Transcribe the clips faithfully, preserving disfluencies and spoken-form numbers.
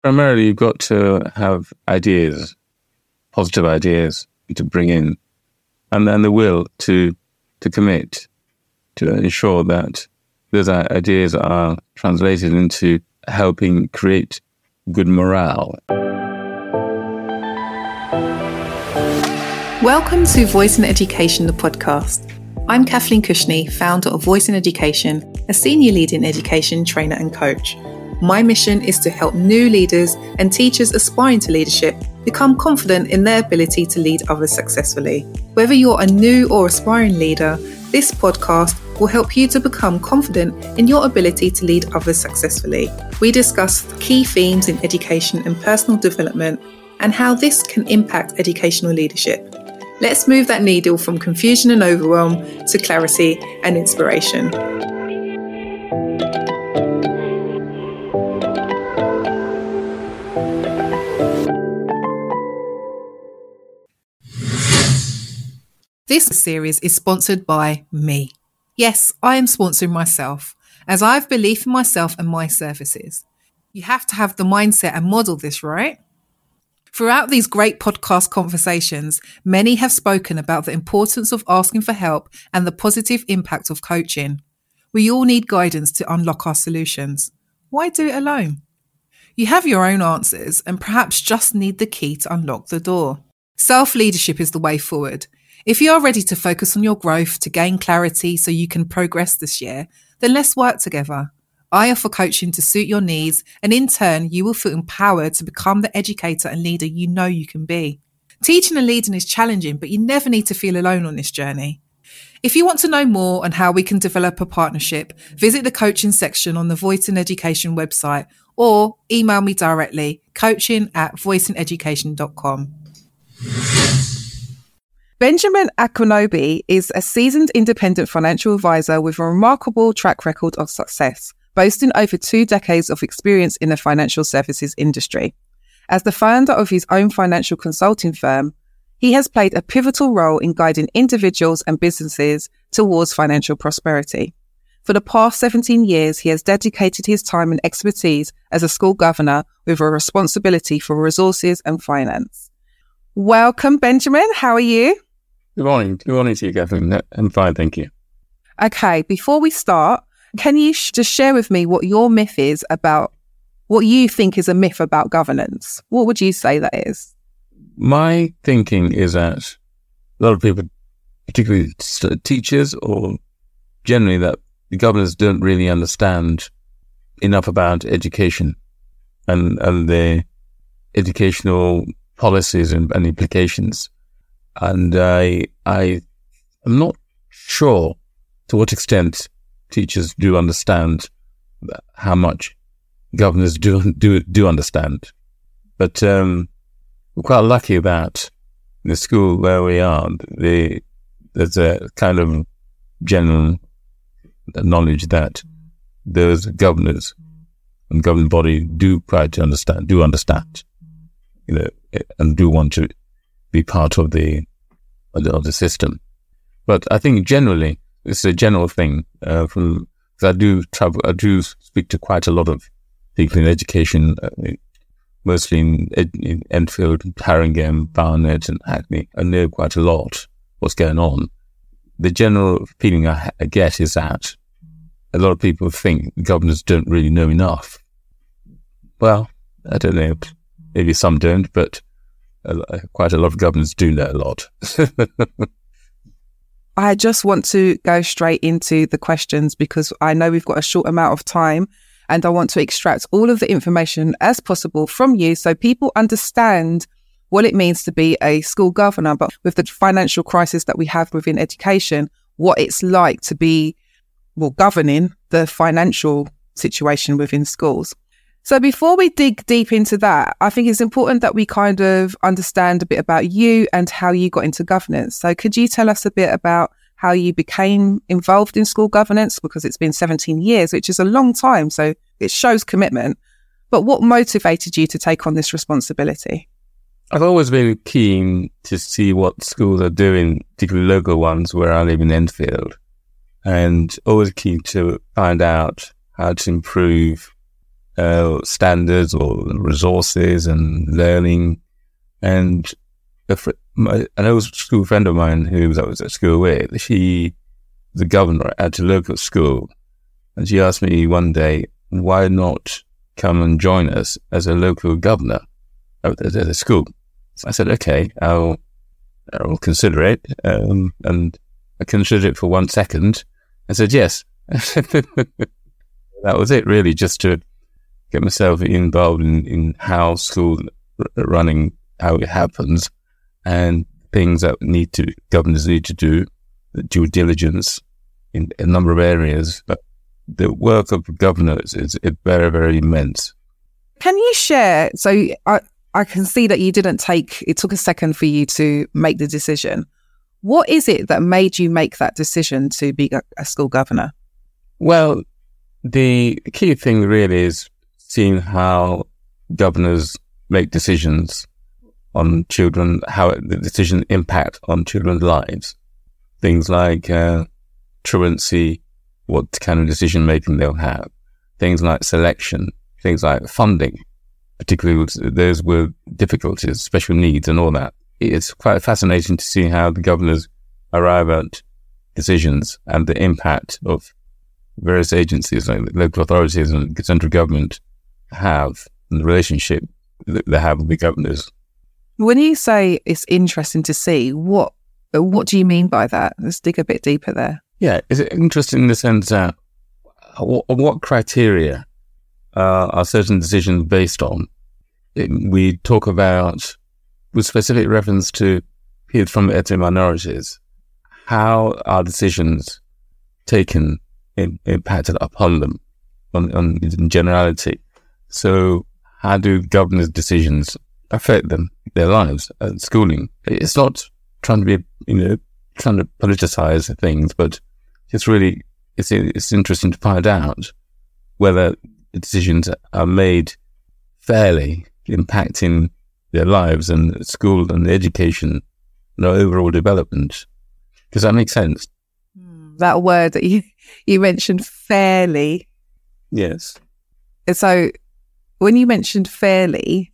primarily you've got to have ideas, positive ideas to bring in, and then the will to to commit, to ensure that those ideas are translated into helping create good morale. Welcome to Voice in Education, the podcast. I'm Kathleen Cushney, founder of Voice in Education, a senior leader in education, trainer and coach. My mission is to help new leaders and teachers aspiring to leadership become confident in their ability to lead others successfully. Whether you're a new or aspiring leader, this podcast will help you to become confident in your ability to lead others successfully. We discuss key themes in education and personal development and how this can impact educational leadership. Let's move that needle from confusion and overwhelm to clarity and inspiration. This series is sponsored by me. Yes, I am sponsoring myself, as I have belief in myself and my services. You have to have the mindset and model this, right? Throughout these great podcast conversations, many have spoken about the importance of asking for help and the positive impact of coaching. We all need guidance to unlock our solutions. Why do it alone? You have your own answers and perhaps just need the key to unlock the door. Self-leadership is the way forward. If you are ready to focus on your growth to gain clarity so you can progress this year, then let's work together. I offer coaching to suit your needs, and in turn, you will feel empowered to become the educator and leader you know you can be. Teaching and leading is challenging, but you never need to feel alone on this journey. If you want to know more on how we can develop a partnership, visit the coaching section on the Voice in Education website or email me directly, coaching at voice in education dot com. Benjamin Akinnobi is a seasoned independent financial advisor with a remarkable track record of success, boasting over two decades of experience in the financial services industry. As the founder of his own financial consulting firm, he has played a pivotal role in guiding individuals and businesses towards financial prosperity. For the past seventeen years, he has dedicated his time and expertise as a school governor with a responsibility for resources and finance. Welcome, Benjamin. How are you? Good morning. Good morning to you, Catherine. I'm fine, thank you. Okay, before we start, can you sh- just share with me what your myth is about, what you think is a myth about governance? What would you say that is? My thinking is that a lot of people, particularly teachers or generally, that the governors don't really understand enough about education and, and the educational policies and, and implications. And I, I am not sure to what extent teachers do understand how much governors do do do understand. But um, we're quite lucky that in the school where we are, the, there's a kind of general knowledge that those governors and governing body do quite to understand, do understand, you know, and do want to be part of the of the, of the system. But I think generally, it's a general thing. Uh, from I do travel, I do speak to quite a lot of people in education, uh, mostly in, in Enfield, Haringey, Barnet, and Hackney. I know quite a lot what's going on. The general feeling I, I get is that a lot of people think governors don't really know enough. Well, I don't know. Maybe some don't, but uh, quite a lot of governors do know a lot. I just want to go straight into the questions because I know we've got a short amount of time and I want to extract all of the information as possible from you so people understand what it means to be a school governor, but with the financial crisis that we have within education, what it's like to be, well, governing the financial situation within schools. So before we dig deep into that, I think it's important that we kind of understand a bit about you and how you got into governance. So could you tell us a bit about how you became involved in school governance? Because it's been seventeen years, which is a long time. So it shows commitment. But what motivated you to take on this responsibility? I've always been keen to see what schools are doing, particularly local ones where I live in Enfield, and always keen to find out how to improve uh, standards or resources and learning. And a fr- my, an old school friend of mine who I was at school with, she, the governor at a local school, and she asked me one day, why not come and join us as a local governor at the school? I said, okay, I'll, I'll consider it. Um, and I considered it for one second. I said, yes. That was it, really, just to get myself involved in, in how school running, how it happens, and things that need to, governors need to do, due diligence in a number of areas. But the work of governors is, is very, very immense. Can you share, so I, I can see that you didn't take, it took a second for you to make the decision. What is it that made you make that decision to be a, a school governor? Well, the key thing really is seeing how governors make decisions on children, how the decision impact on children's lives. Things like uh, truancy, what kind of decision making they'll have. Things like selection, things like funding, particularly with those with difficulties, special needs and all that. It's quite fascinating to see how the governors arrive at decisions and the impact of various agencies like local authorities and central government have, and the relationship that they have with the governors. When you say it's interesting to see, what what do you mean by that? Let's dig a bit deeper there. Yeah, it's interesting in the sense that what, what criteria uh, are certain decisions based on? It, we talk about, with specific reference to people from ethnic minorities, how are decisions taken in, impacted upon them on, on, in generality? So how do governors' decisions affect them, their lives, and schooling? It's not trying to be, you know, trying to politicize things, but it's really, it's, it's interesting to find out whether the decisions are made fairly, impacting their lives and school and education and their overall development. Does that make sense? That word that you, you mentioned, fairly. Yes. So when you mentioned fairly,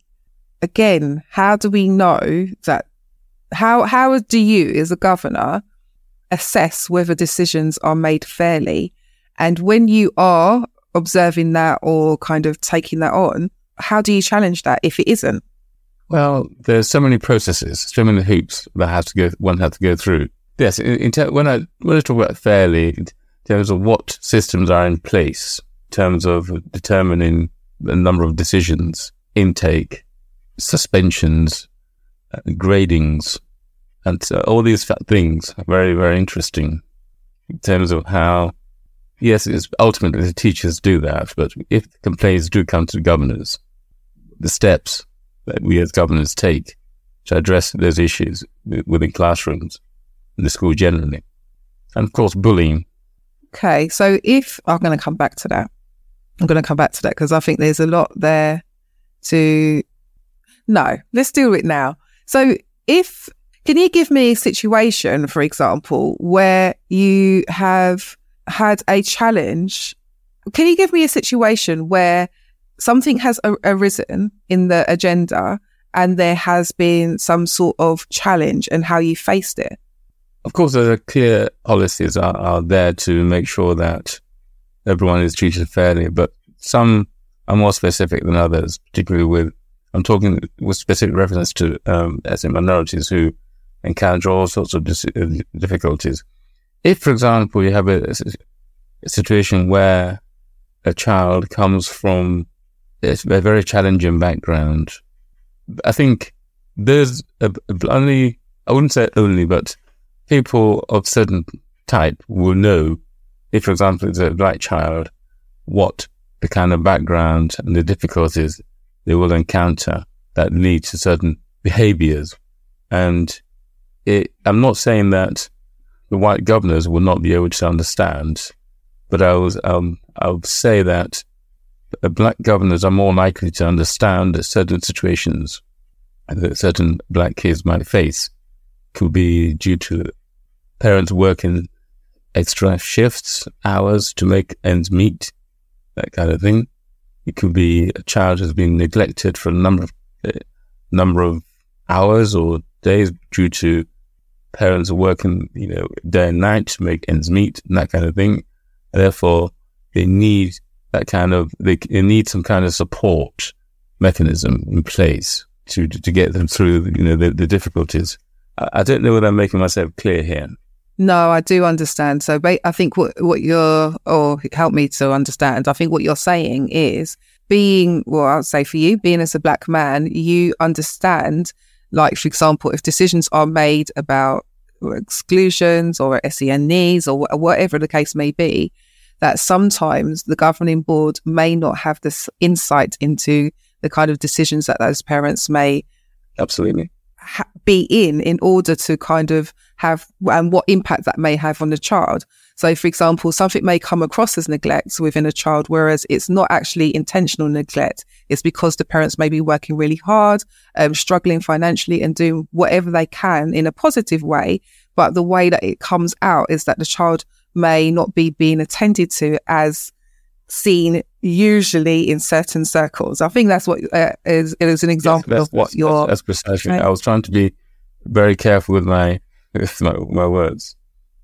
again, how do we know that, how, how do you as a governor assess whether decisions are made fairly? And when you are observing that or kind of taking that on, how do you challenge that if it isn't? Well, there's so many processes, so many hoops that has to go, one has to go through. Yes, in, in ter- when I when I talk about fairly, in terms of what systems are in place, in terms of determining the number of decisions, intake, suspensions, uh, gradings, and uh, all these things are very, very interesting in terms of how, yes, it's ultimately the teachers do that, but if complaints do come to the governors, the steps that we as governors take to address those issues within classrooms, in the school generally. And of course, bullying. Okay, so if, I'm going to come back to that. I'm going to come back to that because I think there's a lot there to, no, let's do it now. So if, can you give me a situation, for example, where you have had a challenge? Can you give me a situation where something has a- arisen in the agenda and there has been some sort of challenge and how you faced it? Of course, there are clear policies are, are there to make sure that everyone is treated fairly, but some are more specific than others, particularly with, I'm talking with specific reference to um, ethnic minorities who encounter all sorts of dis- difficulties. If, for example, you have a, a situation where a child comes from a very challenging background, I think there's a, only, I wouldn't say only, but people of certain type will know, if, for example, it's a black child, what the kind of background and the difficulties they will encounter that lead to certain behaviors. And it, I'm not saying that the white governors will not be able to understand, but I was, um, I would say that the black governors are more likely to understand certain situations that certain black kids might face. Could be due to parents working extra shifts, hours to make ends meet, that kind of thing. It could be a child has been neglected for a number of uh, number of hours or days due to parents working, you know, day and night to make ends meet and that kind of thing. And therefore, they need that kind of they, they need some kind of support mechanism in place to to get them through, you know, the, the difficulties. I, I don't know whether I'm making myself clear here. No, I do understand. So I think what, what you're, or help me to understand, I think what you're saying is being, well, I would say for you, being as a black man, you understand, like, for example, if decisions are made about exclusions or S E N needs or whatever the case may be, that sometimes the governing board may not have this insight into the kind of decisions that those parents may absolutely ha- be in in order to kind of have, and what impact that may have on the child. So, for example, something may come across as neglect within a child, whereas it's not actually intentional neglect. It's because the parents may be working really hard, um, struggling financially and doing whatever they can in a positive way. But the way that it comes out is that the child may not be being attended to as seen usually in certain circles. I think that's what uh, is, is an example yes, of what that's, you're... That's, that's precisely. Right. I was trying to be very careful with my with my, my words.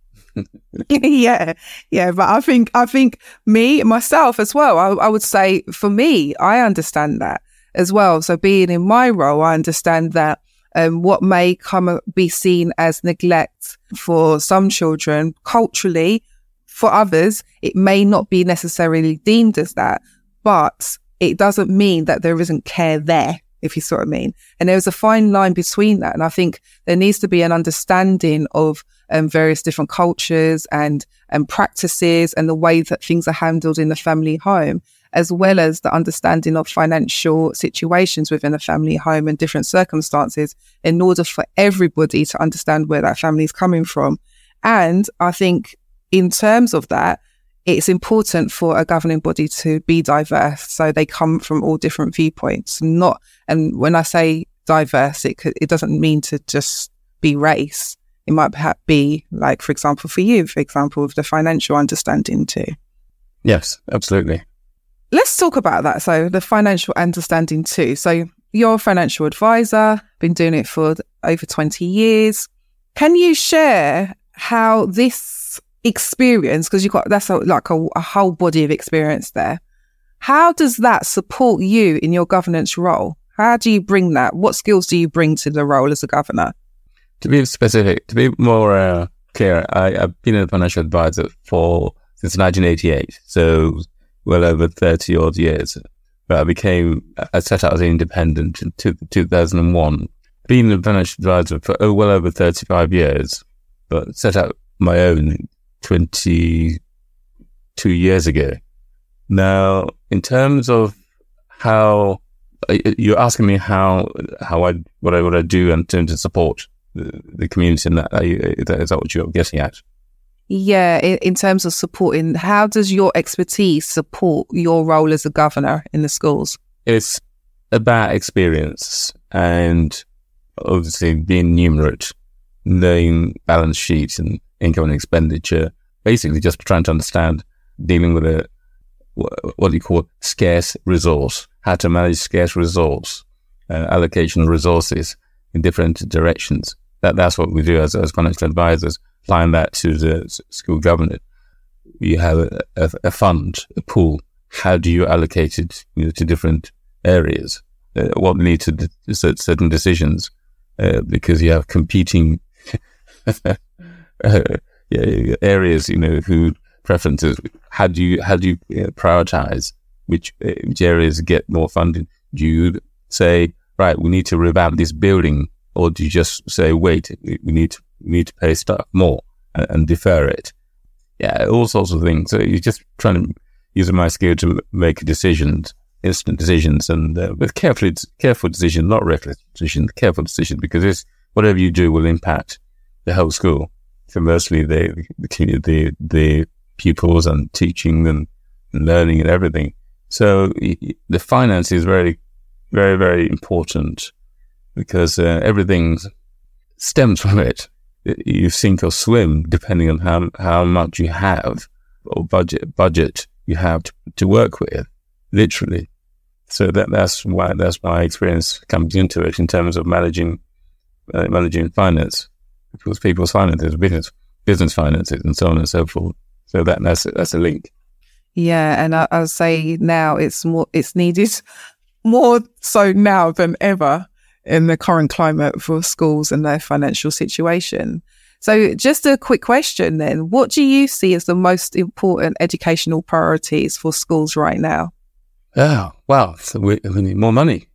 yeah, yeah, but I think I think me myself as well. I, I would say for me, I understand that as well. So being in my role, I understand that um, what may come be seen as neglect for some children culturally, for others, it may not be necessarily deemed as that, but it doesn't mean that there isn't care there, if you sort of mean. And there's a fine line between that. And I think there needs to be an understanding of um, various different cultures and, and practices and the way that things are handled in the family home, as well as the understanding of financial situations within a family home and different circumstances in order for everybody to understand where that family is coming from. And I think in terms of that, it's important for a governing body to be diverse. So they come from all different viewpoints. Not, and when I say diverse, it could, it doesn't mean to just be race. It might perhaps be, like, for example, for you, for example, with the financial understanding too. Yes, absolutely. Let's talk about that. So the financial understanding too. So you're a financial advisor, been doing it for over twenty years. Can you share how this experience, because you've got, that's a, like a, a whole body of experience there. How does that support you in your governance role? How do you bring that? What skills do you bring to the role as a governor? To be specific, to be more uh, clear, I, I've been a financial advisor for since nineteen eighty-eight, so well over thirty odd years. But I became, I set out as an independent in two thousand one. Been a financial advisor for oh, well over thirty-five years, but set out my own twenty-two years ago. Now, in terms of how you're asking me how how I what I what I do in terms of support the, the community, and that is that what you're getting at? Yeah, in, in terms of supporting, how does your expertise support your role as a governor in the schools? It's about experience and obviously being numerate, knowing balance sheets and income and expenditure, basically just trying to understand dealing with a what do you call scarce resource, how to manage scarce resource, uh, allocation of resources in different directions. That that's what we do as as financial advisors. Applying that to the school government, you have a, a, a fund, a pool. How do you allocate it, you know, to different areas? Uh, what leads to de- certain decisions? Uh, because you have competing uh, yeah, areas, you know, who preferences. How do you how do you uh, prioritize which uh, which areas get more funding? Do you say, right, we need to revamp this building, or do you just say, wait, we need to, we need to pay stuff more and, and defer it? Yeah, all sorts of things. So you're just trying to use my skill to make decisions, instant decisions, and uh, with careful careful decision, not reckless decision, careful decision, because this, whatever you do will impact the whole school. So mostly the the the, the pupils and teaching and learning and everything. So the finance is very, very, very important because uh, everything stems from it. You sink or swim depending on how how much you have or budget budget you have to, to work with. literally. So that that's why that's why experience comes into it in terms of managing uh, managing finance, because people's finances, business business finances, and so on and so forth. So that that's a, that's a link. Yeah, and I, I'll say now it's more it's needed more so now than ever in the current climate for schools and their financial situation. So just a quick question then, what do you see as the most important educational priorities for schools right now? Oh, wow. So we, we need more money.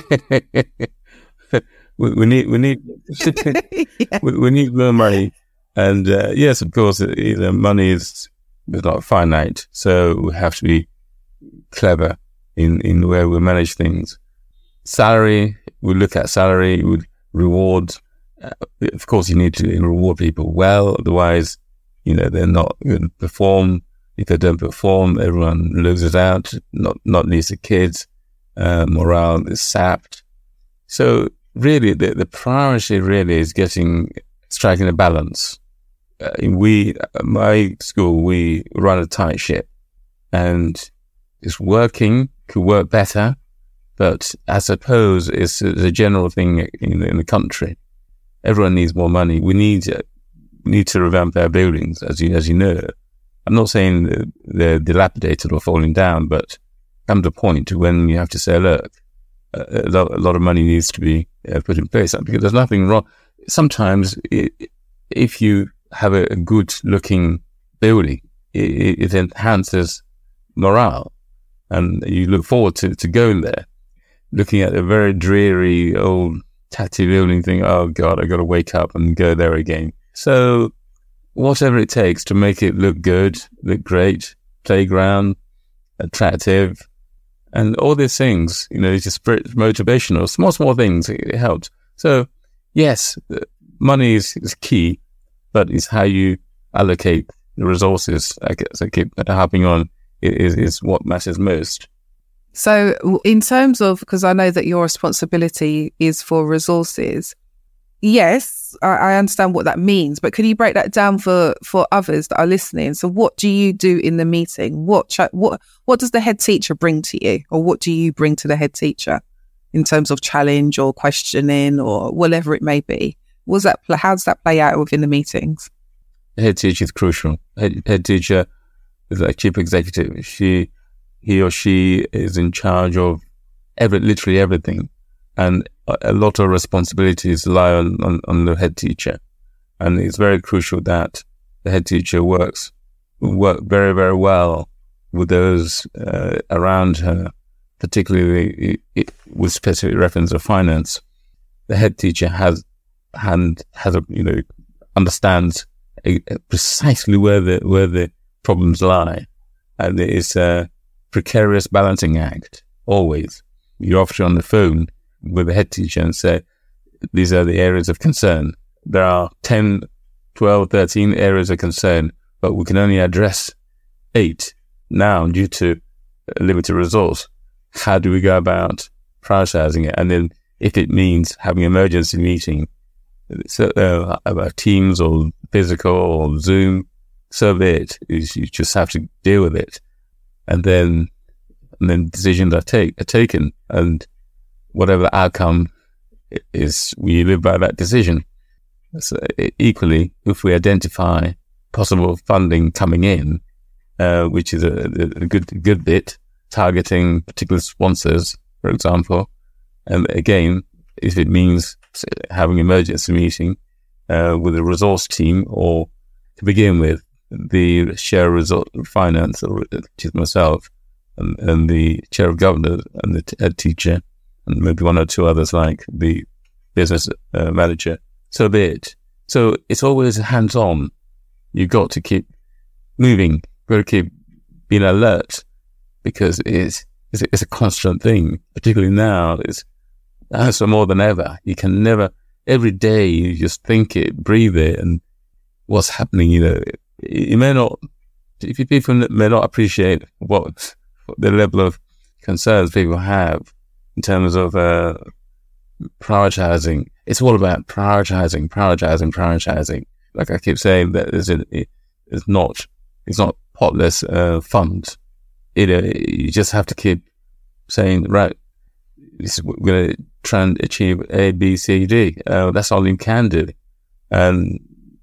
we, we need, we need, yeah. we, we need more money. And uh, yes, of course, you know, money is, is not finite. So we have to be clever in, in the way we manage things. Salary, we look at salary, we reward. Uh, of course, you need to reward people well. Otherwise, you know, they're not going to perform. If they don't perform, everyone loses out, not not least the kids. Uh, morale is sapped. So really, the, the priority really is getting, striking a balance. Uh, we, at my school, we run a tight ship, and it's working, could work better, but I suppose it's a, it's a general thing in, in the country. Everyone needs more money. We need, uh, we need to revamp our buildings, as you, as you know. I'm not saying that they're dilapidated or falling down, but come to a point when you have to say, look, a lot, a lot of money needs to be uh, put in place, because there's nothing wrong. Sometimes it, if you have a, a good looking building, it, it enhances morale, and you look forward to, to going there. Looking at a very dreary old tatty building, think, oh God, I got to wake up and go there again. So whatever it takes to make it look good, look great, playground, attractive, and all these things, you know, it's just motivational, small, small things, it, it helps. So yes, money is, is key, but it's how you allocate the resources, I guess I keep harping on, is, is what matters most. So in terms of, because I know that your responsibility is for resources, yes, I, I understand what that means, but could you break that down for, for others that are listening? So what do you do in the meeting? What ch- what what does the head teacher bring to you, or what do you bring to the head teacher in terms of challenge or questioning or whatever it may be? Was that how does that play out within the meetings? The head teacher is crucial. Head, head teacher is like chief executive. She, he or she is in charge of every, literally everything. And a lot of responsibilities lie on, on, on the head teacher. And it's very crucial that the head teacher works, work very, very well with those uh, around her, particularly it, with specific reference to finance. The head teacher has, and has a, you know, understands a, a precisely where the, where the problems lie. And it's a precarious balancing act, always. You're often on the phone with the head teacher and say, these are the areas of concern. There are ten, twelve, thirteen areas of concern, but we can only address eight now due to limited resource. How do we go about prioritizing it? And then if it means having an emergency meeting, so, uh, about Teams or physical or Zoom, so be it. You just have to deal with it. And then, and then decisions are, take, are taken, and whatever the outcome is, we live by that decision. So equally, if we identify possible funding coming in, uh, which is a, a good good bit, targeting particular sponsors, for example, and again, if it means having an emergency meeting uh, with a resource team, or to begin with, the chair of resource finance, or which is myself, and, and the chair of governors and the head teacher, and maybe one or two others like the business uh, manager, so be it. So it's always hands-on. You've got to keep moving, got to keep being alert, because it's, it's, it's a constant thing, particularly now. It's so more than ever. You can never, every day you just think it, breathe it, and what's happening, you know, you may not, if people may not appreciate what, what the level of concerns people have in terms of uh, prioritizing. It's all about prioritizing, prioritizing, prioritizing. Like I keep saying, that it's, it's not, it's not potless uh, funds. you know, you just have to keep saying, right, this, we're going to try and achieve A, B, C, D. Uh, that's all you can do. And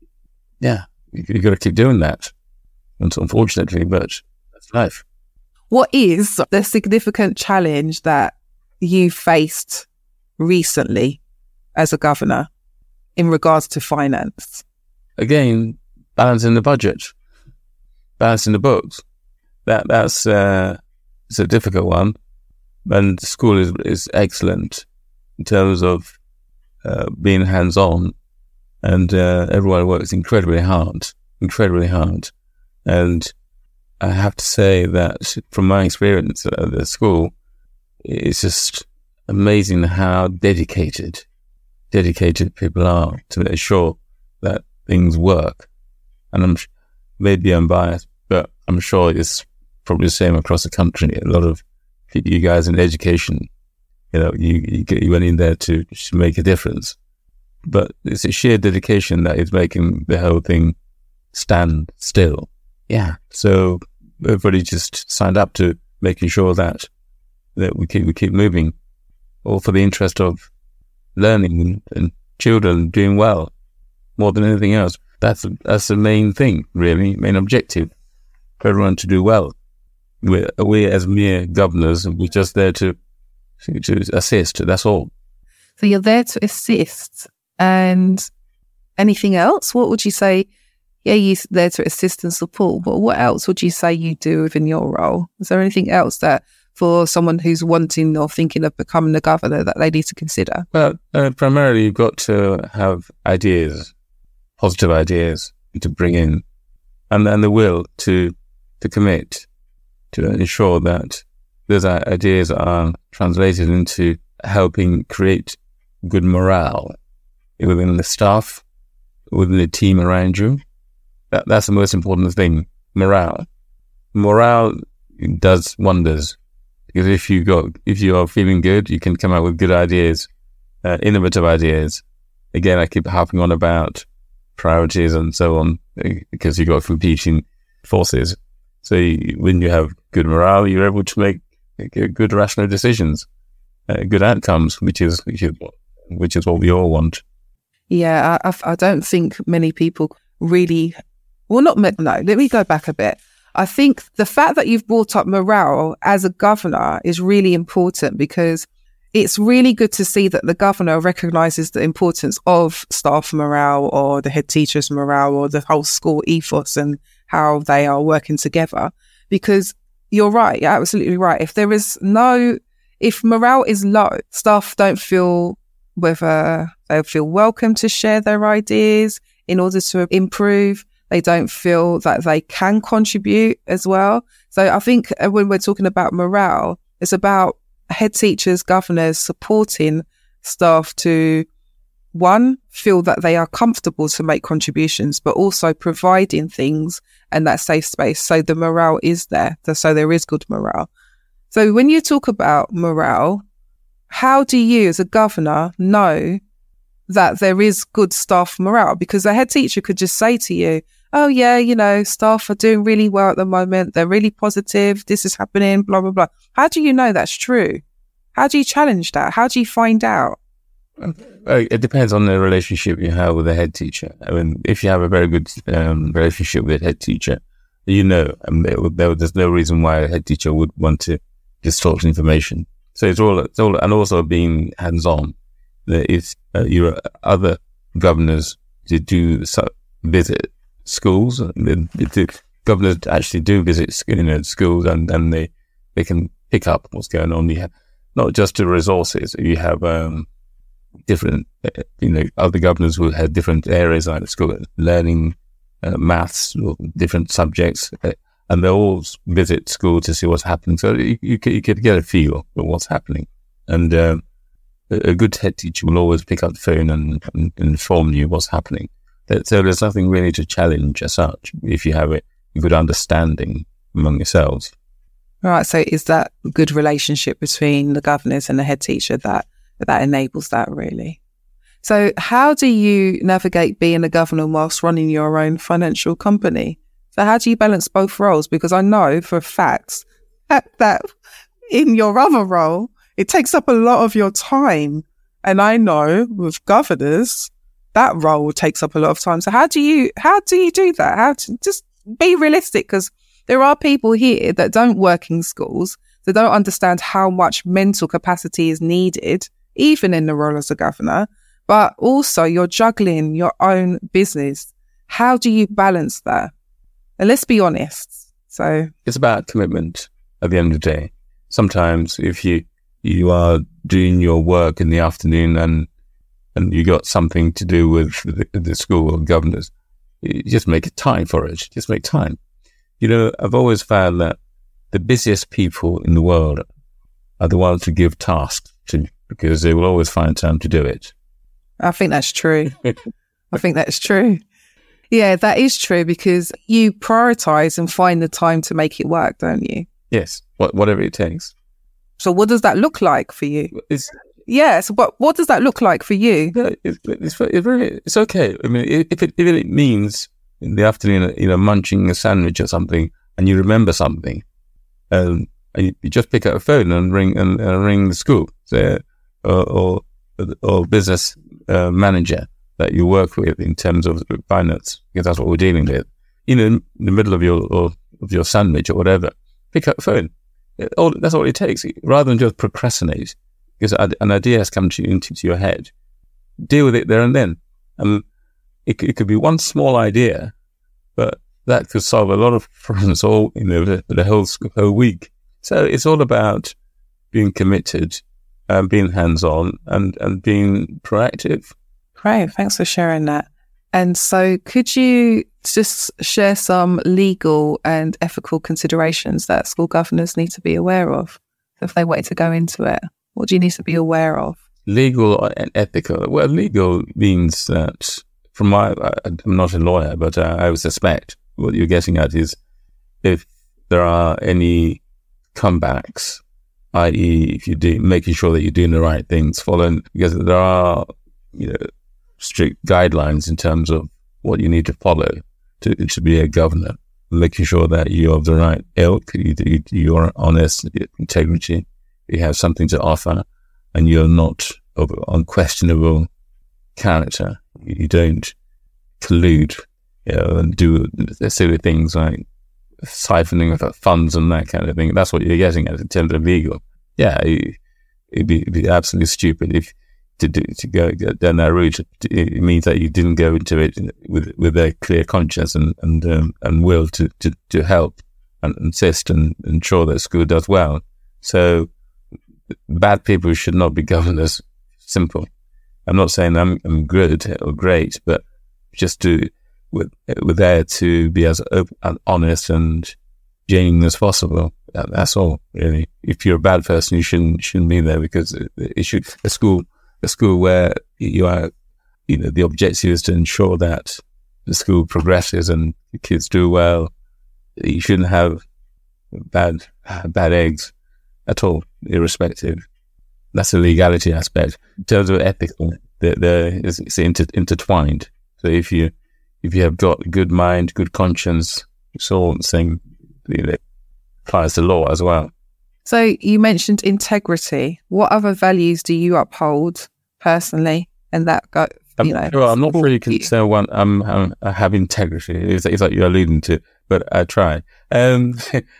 yeah, you, you've got to keep doing that. Unfortunately, but that's life. What is the significant challenge that you faced recently as a governor in regards to finance? Again, balancing the budget, balancing the books. That that's uh, it's a difficult one. And the school is is excellent in terms of uh, being hands-on, and uh, everyone works incredibly hard, incredibly hard. And I have to say that from my experience at the school, it's just amazing how dedicated, dedicated people are to ensure that things work. And I'm maybe I'm biased, but I'm sure it's probably the same across the country. A lot of you guys in education, you know, you you, get, you went in there to, to make a difference. But it's a sheer dedication that is making the whole thing stand still. Yeah, so everybody just signed up to making sure that that we keep we keep moving, all for the interest of learning and, and children doing well, more than anything else. That's that's the main thing, really, main objective for everyone to do well. We we as mere governors, we're just there to to assist. That's all. So you're there to assist, and anything else? What would you say? Yeah, you're there to assist and support, but what else would you say you do within your role? Is there anything else that for someone who's wanting or thinking of becoming a governor that they need to consider? Well, uh, primarily you've got to have ideas, positive ideas to bring in, and then the will to to commit to ensure that those ideas are translated into helping create good morale within the staff, within the team around you. That, that's the most important thing, morale. Morale does wonders, because if you got, if you are feeling good, you can come out with good ideas, uh, innovative ideas. Again, I keep harping on about priorities and so on, because you've got competing forces. So you, when you have good morale, you're able to make, make good rational decisions, uh, good outcomes, which is, which is which is what we all want. Yeah, I, I don't think many people really. Well, not no. Let me go back a bit. I think the fact that you've brought up morale as a governor is really important, because it's really good to see that the governor recognises the importance of staff morale, or the head teacher's morale, or the whole school ethos and how they are working together. Because you're right, you're absolutely right. If there is no, if morale is low, staff don't feel whether they feel welcome to share their ideas in order to improve. They don't feel that they can contribute as well. So I think when we're talking about morale, it's about head teachers, governors supporting staff to, one, feel that they are comfortable to make contributions, but also providing things and that safe space so the morale is there, so there is good morale. So when you talk about morale, how do you as a governor know that there is good staff morale? Because a head teacher could just say to you, oh yeah, you know, staff are doing really well at the moment. They're really positive. This is happening, blah, blah, blah. How do you know that's true? How do you challenge that? How do you find out? It depends on the relationship you have with the head teacher. I mean, if you have a very good um, relationship with the head teacher, you know, and there, there, there's no reason why a head teacher would want to distort information. So it's all, it's all, and also being hands-on. If uh, your other governors to do so, visit schools, the, the governors actually do visit, you know, schools, and, and they they can pick up what's going on. You have not just the resources. You have um, different, uh, you know, other governors who have different areas like school learning, uh, maths, or different subjects, uh, and they all visit school to see what's happening. So you you could, you could get a feel for what's happening, and um, a, a good head teacher will always pick up the phone and, and inform you what's happening. So there's nothing really to challenge as such if you have a good understanding among yourselves. Right. So is that good relationship between the governors and the head teacher that that enables that, really? So how do you navigate being a governor whilst running your own financial company? So how do you balance both roles? Because I know for a fact that in your other role, it takes up a lot of your time. And I know with governors, that role takes up a lot of time. So how do you, how do you do that? How to just be realistic? Because there are people here that don't work in schools, that don't understand how much mental capacity is needed, even in the role as a governor, but also you're juggling your own business. How do you balance that? And let's be honest. So it's about commitment at the end of the day. Sometimes if you, you are doing your work in the afternoon and, and you got something to do with the, the school or governors, you just make a time for it. Just make time. You know, I've always found that the busiest people in the world are the ones to give tasks to, because they will always find time to do it. I think that's true. I think that's true. Yeah, that is true, because you prioritize and find the time to make it work, don't you? Yes, what, whatever it takes. So what does that look like for you? It's, yes, but what does that look like for you? It's, it's, it's, very, it's okay. I mean, if it, if it means in the afternoon, you know, munching a sandwich or something, and you remember something, um, and you, you just pick up a phone and ring and, and ring the school, so, or, or or business uh, manager that you work with in terms of finance, because that's what we're dealing with. You know, in the middle of your or, of your sandwich or whatever, pick up the phone. It, all, that's all it takes, rather than just procrastinate, because an idea has come to, into to your head. Deal with it there and then. And it, it could be one small idea, but that could solve a lot of problems all, you know, the, the whole, whole week. So it's all about being committed, um, being hands-on, and, and being proactive. Great. Thanks for sharing that. And so could you just share some legal and ethical considerations that school governors need to be aware of if they wanted to go into it? What do you need to be aware of? Legal and ethical. Well, legal means that, from my, I'm not a lawyer, but uh, I would suspect what you're getting at is if there are any comebacks, that is, if you do making sure that you're doing the right things, following, because there are, you know, strict guidelines in terms of what you need to follow to to be a governor, making sure that you're of the right ilk, you, you, you're honest, integrity, you have something to offer, and you're not of unquestionable character. You don't collude, you know, and do silly things like siphoning of funds and that kind of thing. That's what you're getting at in terms of legal. Yeah, it'd be, it'd be absolutely stupid if to do, to go down that route. It means that you didn't go into it with with a clear conscience and and um, and will to, to, to help and insist and ensure that school does well. So bad people should not be governors. Simple. I'm not saying I'm, I'm good or great, but just to we're, we're there to be as open and honest and genuine as possible. That, that's all, really. If you're a bad person, you shouldn't shouldn't be there, because it should a school a school where you are, you know, the objective is to ensure that the school progresses and the kids do well. You shouldn't have bad bad eggs at all, irrespective. That's the legality aspect. In terms of ethical, the, the, it's, it's inter, intertwined. So if you if you have got a good mind, good conscience, it's all the same. You know, applies to law as well. So you mentioned integrity. What other values do you uphold personally? And that go, you know. Well, I'm not really concerned. One, I'm, I'm, I have integrity. It's, it's like you're alluding to, but I try. Um,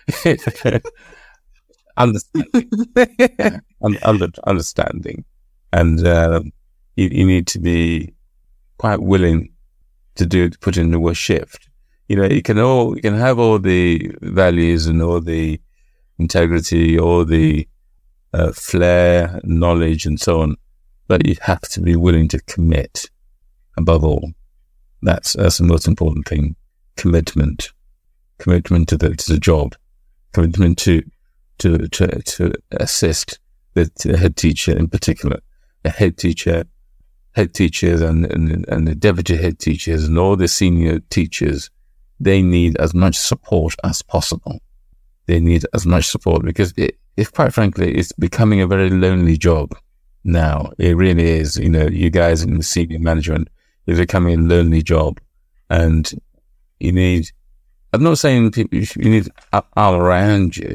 understanding, yeah, under, understanding, and uh, you, you need to be quite willing to do to put in the work shift. You know, you can all you can have all the values and all the integrity, all the uh, flair, knowledge, and so on, but you have to be willing to commit. Above all, that's that's the most important thing: commitment, commitment to the to the job, commitment to to to, to assist the, the head teacher in particular, the head teacher, head teachers, and, and and the deputy head teachers, and all the senior teachers. They need as much support as possible. They need as much support because, it, if quite frankly, it's becoming a very lonely job now. It really is. You know, you guys in the senior management, it's becoming a lonely job, and you need. I'm not saying people. You need all around you,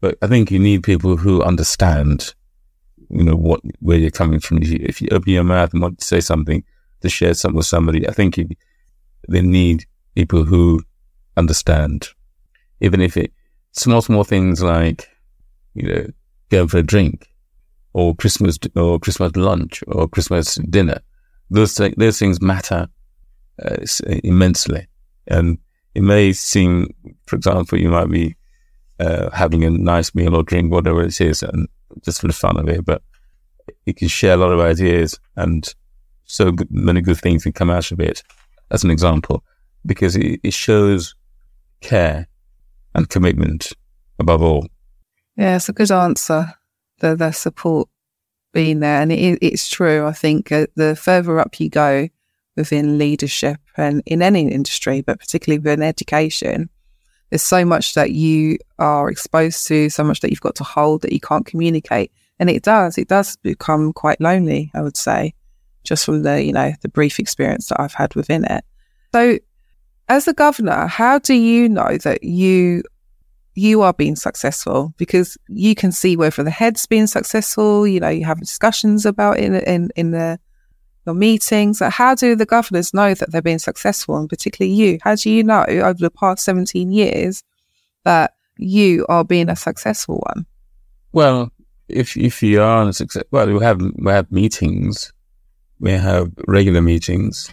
But I think you need people who understand, you know, what where you're coming from. If you, if you open your mouth and want to say something, to share something with somebody, I think you, they need people who understand. Even if it small, small things like, you know, going for a drink, or Christmas, or Christmas lunch, or Christmas dinner. Those th- those things matter uh, immensely. And it may seem, for example, you might be uh, having a nice meal or drink, whatever it is, and just for the fun of it, but you can share a lot of ideas, and so good, many good things can come out of it, as an example, because it, it shows care and commitment above all. Yeah, it's a good answer. The the support being there, and it, it's true. I think uh, the further up you go within leadership and in any industry, but particularly within education, there's so much that you are exposed to, so much that you've got to hold that you can't communicate, and it does. It does become quite lonely, I would say, just from the you know the brief experience that I've had within it. So, as a governor, how do you know that you you are being successful? Because you can see whether the head's being successful. You know, you have discussions about it in in in the your meetings. How do the governors know that they're being successful, and particularly you? How do you know over the past seventeen years that you are being a successful one? Well, if if you are a success, well, we have we have meetings, we have regular meetings,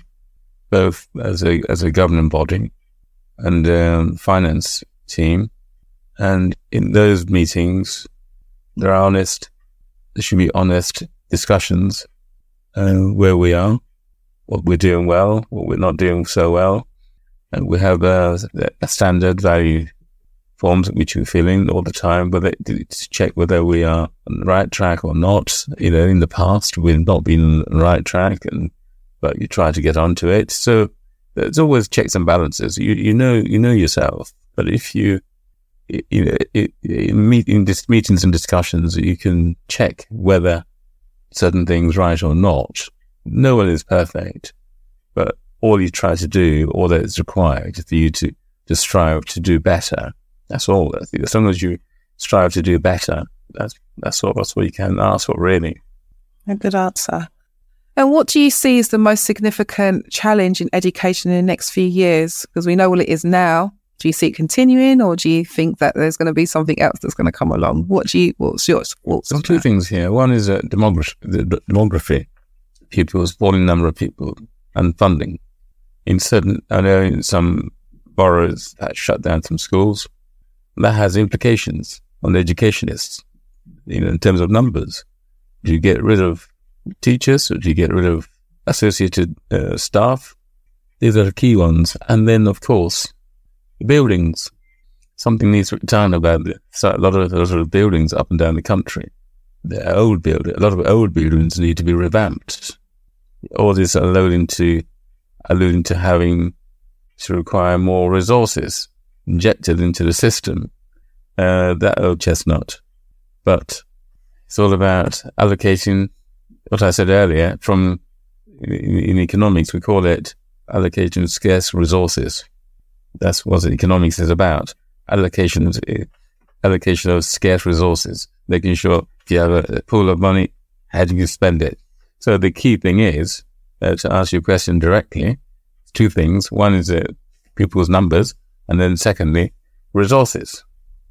both as a as a governing body and um, finance team. And in those meetings, there are honest, there should be honest discussions uh, where we are, what we're doing well, what we're not doing so well. And we have uh, a standard value forms which we fill in all the time, but to check whether we are on the right track or not. You know, in the past, we've not been on the right track, and but you try to get onto it. So there's always checks and balances. You you know you know yourself, but if you you know, it, in, meet, in dis- meetings and discussions, you can check whether certain things right or not. No one is perfect, but all you try to do, all that is required for you to, to strive to do better. That's all. As long as you strive to do better, that's that's all. That's what you can ask for, really. A good answer. And what do you see as the most significant challenge in education in the next few years? Because we know what it is now. Do you see it continuing, or do you think that there's going to be something else that's going to come along? What do you? What's your thoughts? There are two things here. One is uh, demography, the, the demography, pupils, falling number of people, and funding. In certain, I know in some boroughs that shut down some schools, that has implications on the educationists. You know, in terms of numbers, do you get rid of teachers, or do you get rid of associated uh, staff? These are the key ones, and then of course, buildings. Something needs to be done about it. So a lot of those are buildings up and down the country. They're old buildings. A lot of old buildings need to be revamped. All this alluding to, alluding to having to require more resources injected into the system. Uh, that old chestnut. But it's all about allocating what I said earlier from, in, in economics, we call it allocation of scarce resources. That's what economics is about. Allocation of, allocation of scarce resources, making sure if you have a, a pool of money, how do you spend it? So the key thing is, uh, to answer your question directly, two things. One is uh, people's numbers, and then secondly, resources.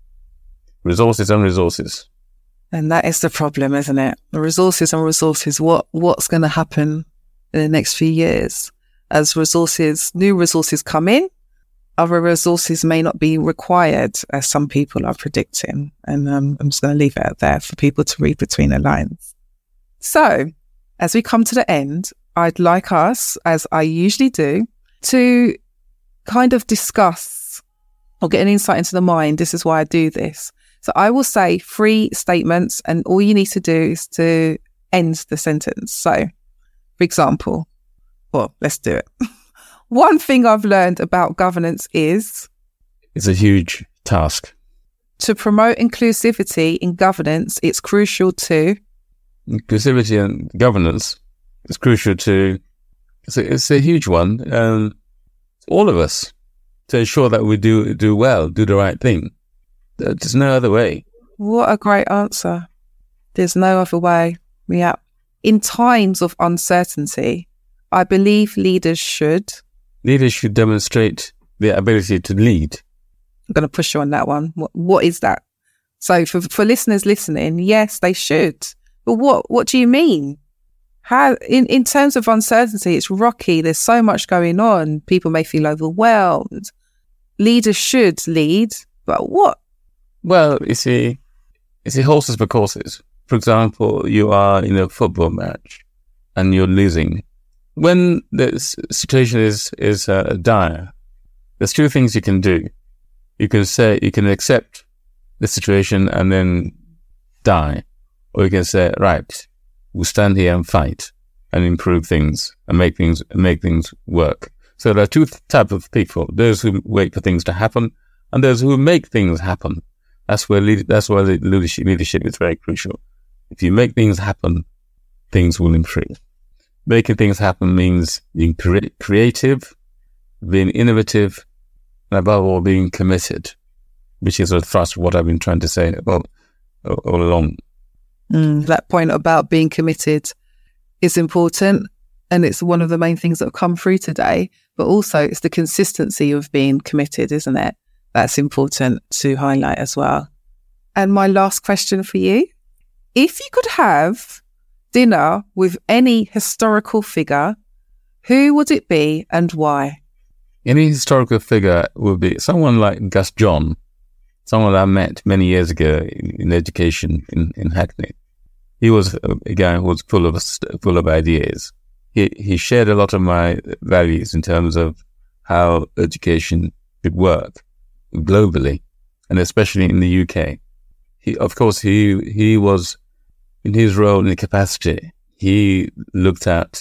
Resources and resources. And that is the problem, isn't it? The resources and resources. What What's going to happen in the next few years as resources, new resources come in? Other resources may not be required, as some people are predicting. And um, I'm just going to leave it out there for people to read between the lines. So, as we come to the end, I'd like us, as I usually do, to kind of discuss or get an insight into the mind. This is why I do this. So I will say three statements, and all you need to do is to end the sentence. So, for example, well, let's do it. One thing I've learned about governance is... It's a huge task. To promote inclusivity in governance, it's crucial to... Inclusivity and governance is crucial to... It's a, it's a huge one. Um, all of us, to ensure that we do do well, do the right thing. There's no other way. What a great answer. There's no other way. Yeah. In times of uncertainty, I believe leaders should... Leaders should demonstrate their ability to lead. I'm going to push you on that one. What, what is that? So for, for listeners listening, yes, they should. But what, what do you mean? How, in, in terms of uncertainty, it's rocky. There's so much going on. People may feel overwhelmed. Leaders should lead, but what? Well, you see, you see horses for courses. For example, you are in a football match and you're losing. When the situation is, is uh, dire, there's two things you can do. You can say, you can accept the situation and then die. Or you can say, right, we'll stand here and fight and improve things and make things, make things work. So there are two types of people, those who wait for things to happen and those who make things happen. That's where lead, that's why the leadership, leadership is very crucial. If you make things happen, things will improve. Making things happen means being cre- creative, being innovative, and above all, being committed, which is a thrust of what I've been trying to say all, all along. Mm, that point about being committed is important, and it's one of the main things that have come through today, but also it's the consistency of being committed, isn't it? That's important to highlight as well. And my last question for you, if you could have dinner with any historical figure, who would it be and why? Any historical figure would be someone like Gus John, someone I met many years ago in, in education in, in Hackney. He was a, a guy who was full of full of ideas. He he shared a lot of my values in terms of how education should work globally, and especially in the U K. He, of course, he he was in his role in the capacity. He looked at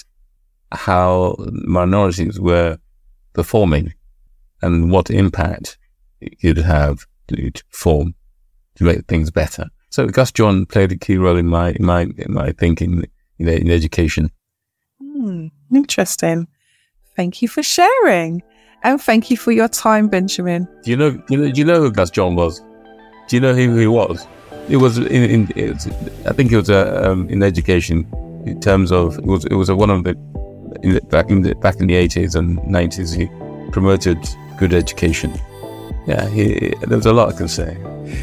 how minorities were performing and what impact it could have to, to perform to make things better. So Gus John played a key role in my in my in my thinking in, in education. Hmm, interesting. Thank you for sharing, and thank you for your time, Benjamin. Do you know? Do you know? Do you know who Gus John was? Do you know who he was? It was in. in it was, I think it was uh, um, in education in terms of it was it was a, one of the in the, back in the back in the eighties and nineties. He promoted good education. Yeah, he, there was a lot I can say.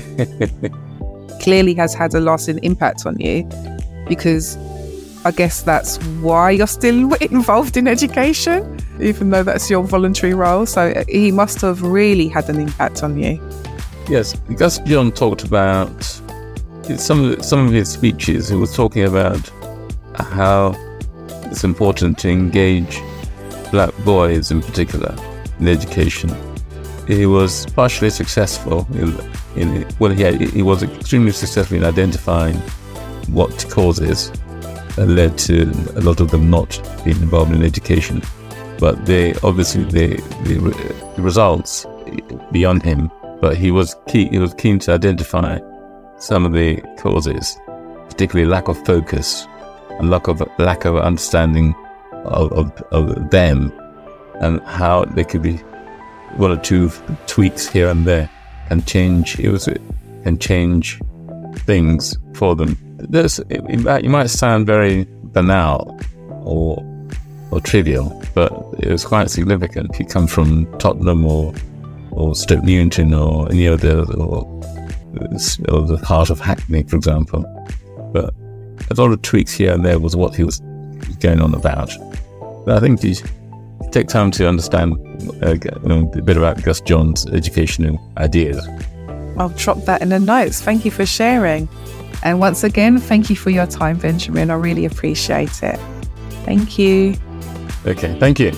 Clearly has had a lasting impact on you, because I guess that's why you're still involved in education, even though that's your voluntary role. So he must have really had an impact on you. Yes, Gus John talked about some of the, some of his speeches. He was talking about how it's important to engage black boys in particular in education. He was partially successful in, in well, he had, he was extremely successful in identifying what causes led to a lot of them not being involved in education. But they obviously the, the, the results beyond him. But he was key. He was keen to identify some of the causes, particularly lack of focus and lack of lack of understanding of, of, of them, and how they could be one or two tweaks here and there can change. It was can change things for them. There's, it, it might sound very banal or or trivial, but it was quite significant. If you come from Tottenham or or Stoke Newington or any other, or, or the heart of Hackney, for example. But a lot of tweaks here and there was what he was going on about. But I think you take time to understand uh, you know, a bit about Gus John's educational ideas. I'll drop that in the notes. Thank you for sharing. And once again, thank you for your time, Benjamin. I really appreciate it. Thank you. Okay, thank you.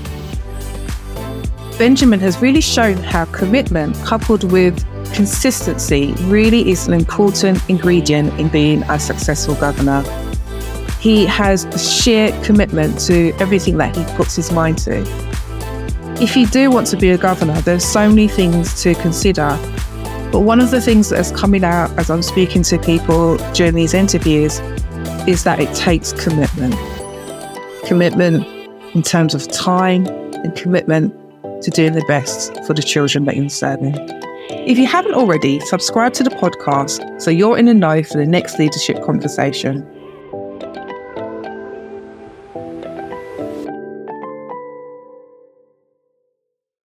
Benjamin has really shown how commitment coupled with consistency really is an important ingredient in being a successful governor. He has a sheer commitment to everything that he puts his mind to. If you do want to be a governor, there's so many things to consider. But one of the things that is coming out as I'm speaking to people during these interviews is that it takes commitment. Commitment in terms of time and commitment to doing the best for the children that you're serving. If you haven't already, subscribe to the podcast so you're in the know for the next leadership conversation.